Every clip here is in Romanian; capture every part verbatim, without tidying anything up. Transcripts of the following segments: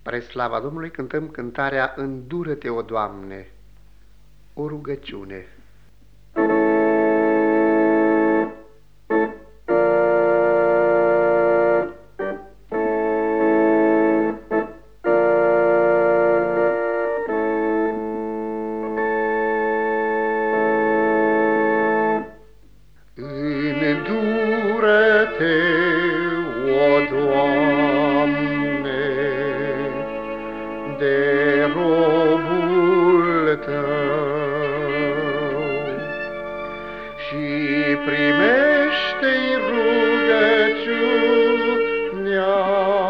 Spre slava Domnului cântăm cântarea Îndură-te, o Doamne, o rugăciune. Îndură-te, o Doamne, de robul Tău și primește-i rugăciunea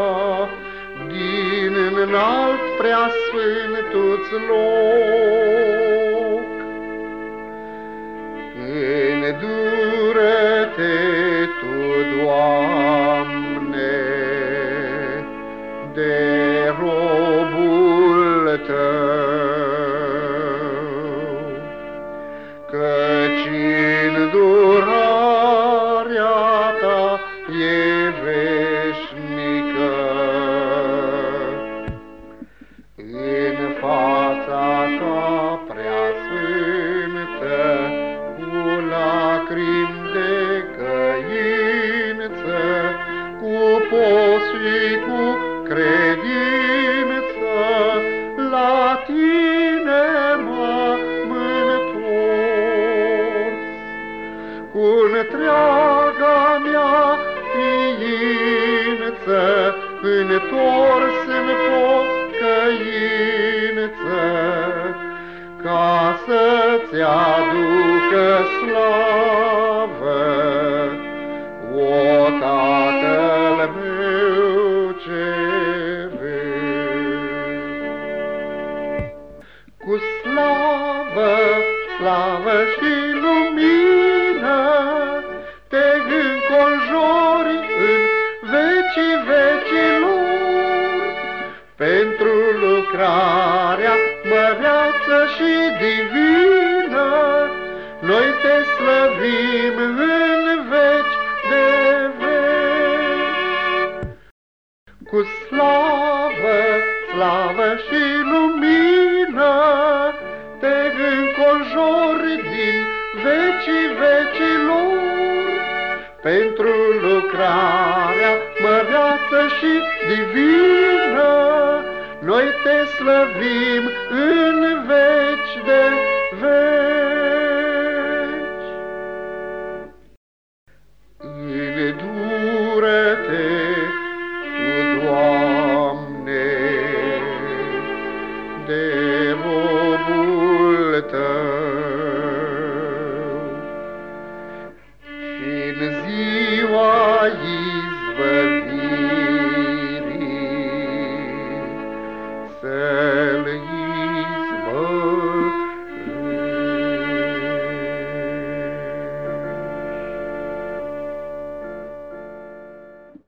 din înalt preasfântul-ți loc. Îndură-te Tu, Doamne, de robul Tău, căci îndurarea Ta e veșnică. În fața Ta preasfântă, cu lacrimi de căință, cu post și cu credință, la Tine m-am întors. Cu întreaga mea ființă, întors în pocăință, ca să-ți aducă slavă, o Tatăl meu ceresc. Cu slavă, slavă și lumină te înconjori în vecii vecilor, pentru lucrarea măreață și divină, noi te slăvim în veci de veci. Cu slavă, slavă și lumină te înconjori din vecii vecilor, pentru lucrarea măreață și divină, noi te slăvim în veci de